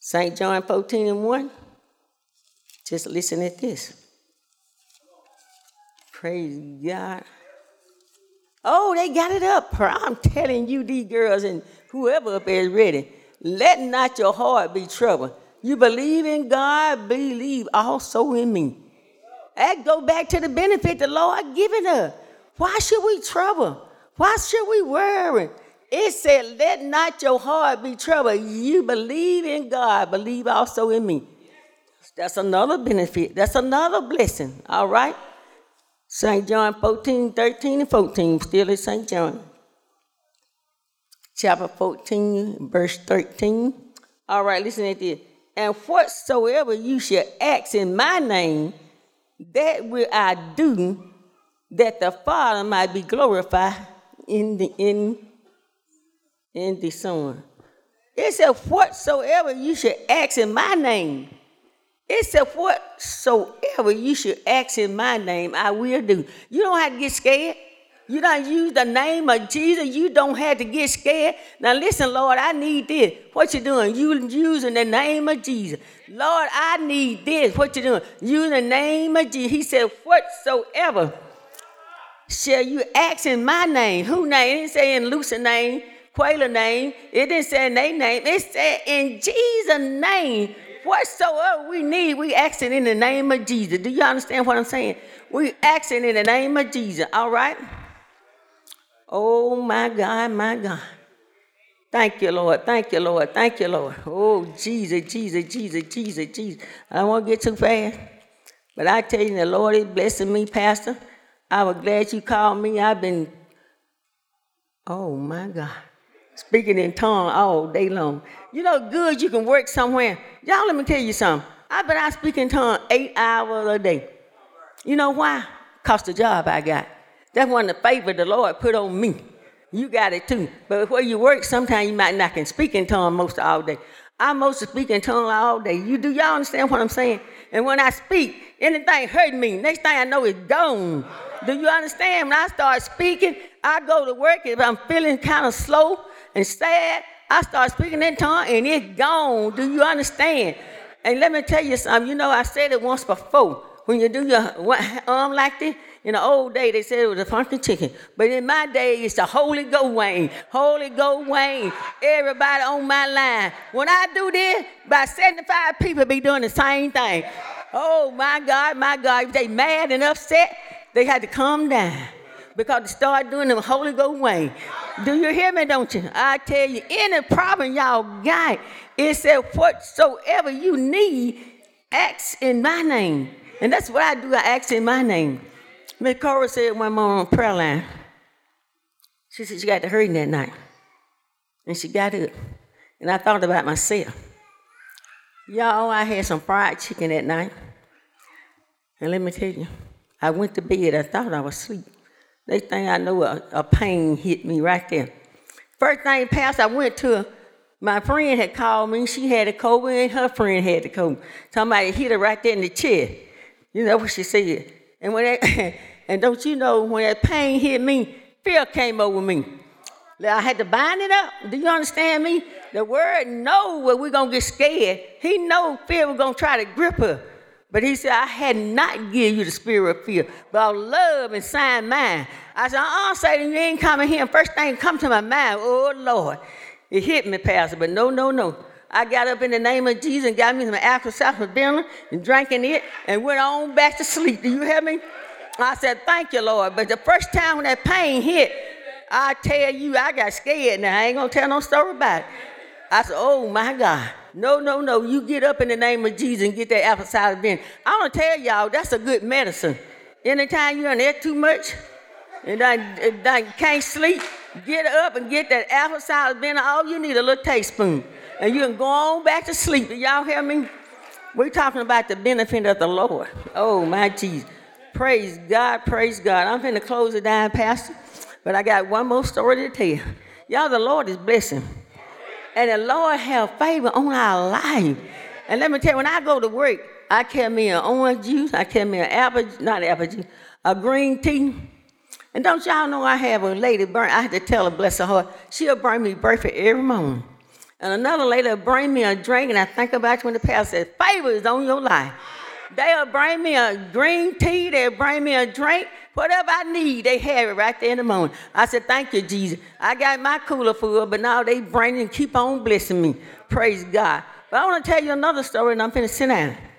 St. John 14:1. Just listen at this. Praise God. Oh, they got it up. I'm telling you, these girls and whoever up there is ready. Let not your heart be troubled. You believe in God, believe also in me. That go back to the benefit the Lord given us. Why should we trouble? Why should we worry? It said, let not your heart be troubled. You believe in God, believe also in me. That's another benefit. That's another blessing. All right? St. John 14:13-14, still in St. John. Chapter 14, verse 13. All right, listen to this. And whatsoever you shall ask in my name, that will I do, that the Father might be glorified in the Son. It said, whatsoever you should ask in my name. It said, whatsoever you should ask in my name, I will do. You don't have to get scared. You don't use the name of Jesus. You don't have to get scared. Now listen, Lord, I need this. What you doing? You using the name of Jesus. Lord, I need this. What you doing? Using the name of Jesus. He said, whatsoever shall you ask in my name. Who name? It didn't say in Lucy's name, Quayla's name. It didn't say in their name. It said in Jesus' name. Whatsoever we need, we asking in the name of Jesus. Do you understand what I'm saying? We asking in the name of Jesus. All right? Oh, my God, my God. Thank you, Lord. Thank you, Lord. Thank you, Lord. Oh, Jesus, Jesus, Jesus, Jesus, Jesus. I don't want to get too fast. But I tell you, the Lord is blessing me, Pastor. I was glad you called me. I've been, oh, my God, speaking in tongues all day long. You know, good you can work somewhere. Y'all, let me tell you something. I speak in tongues 8 hours a day. You know why? Because the job I got. That's one of the favors the Lord put on me. You got it too. But where you work, sometimes you might not can speak in tongues most all day. I mostly speak in tongues all day. Do y'all understand what I'm saying? And when I speak, anything hurt me, next thing I know it's gone. Do you understand? When I start speaking, I go to work. If I'm feeling kind of slow and sad, I start speaking in tongues and it's gone. Do you understand? And let me tell you something. You know, I said it once before. When you do your arm like this, in the old day, they said it was a funky chicken. But in my day, it's the Holy Ghost Wayne. Holy Ghost Wayne. Everybody on my line. When I do this, about 75 people be doing the same thing. Oh, my God, my God. If they mad and upset, they had to calm down. Because they start doing the Holy Ghost Wayne. Do you hear me, don't you? I tell you, any problem y'all got, it said whatsoever you need, ask in my name. And that's what I do. I ask in my name. Miss Cora said one more on prayer line. She said she got to hurting that night. And she got up. And I thought about myself. Y'all, I had some fried chicken that night. And let me tell you, I went to bed. I thought I was asleep. Next thing I know, a pain hit me right there. First thing passed, I went to my friend had called me. She had a cold, and her friend had the cold. Somebody hit her right there in the chest. You know what she said. And when that, and don't you know, when that pain hit me, fear came over me. I had to bind it up. Do you understand me? The word knows where we're going to get scared. He knows fear was going to try to grip her. But he said, I had not given you the spirit of fear, but of love and sound mind. I said, Satan, you ain't coming here. And first thing come to my mind, oh, Lord. It hit me, Pastor, but no. I got up in the name of Jesus and got me some apple-cider dinner and drinking it and went on back to sleep. Do you hear me? I said, thank you, Lord. But the first time when that pain hit, I tell you, I got scared. Now, I ain't going to tell no story about it. I said, oh, my God. No. You get up in the name of Jesus and get that apple-cider dinner. I'm going to tell y'all, that's a good medicine. Anytime you're in there too much and I can't sleep, get up and get that apple-cider dinner. All you need a little teaspoon. And you can go on back to sleep. Do y'all hear me? We're talking about the benefit of the Lord. Oh, my Jesus. Praise God, praise God. I'm finna close it down, Pastor. But I got one more story to tell. Y'all, the Lord is blessing. And the Lord have favor on our life. And let me tell you, when I go to work, I carry me an orange juice. I carry me a green tea. And don't y'all know I have a lady I had to tell her, bless her heart, she'll bring me breakfast every morning. And another lady will bring me a drink, and I think about you when the pastor says, favor is on your life. They'll bring me a green tea, they'll bring me a drink, whatever I need, they have it right there in the morning. I said, thank you, Jesus. I got my cooler full, but now they bring and keep on blessing me. Praise God. But I want to tell you another story, and I'm finna sit down.